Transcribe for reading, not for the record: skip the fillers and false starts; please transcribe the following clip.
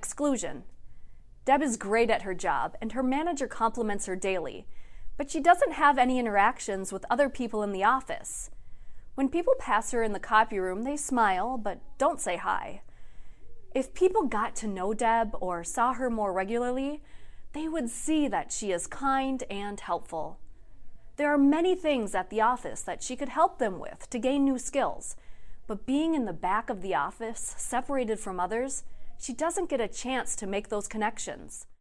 exclusion. Deb is great at her job, and her manager compliments her daily, but she doesn't have any interactions with other people in the office. When people pass her in the copy room, they smile, but don't say hi. If people got to know Deb or saw her more regularly, they would see that she is kind and helpful. There are many things at the office that she could help them with to gain new skills, but being in the back of the office, separated from others, she doesn't get a chance to make those connections.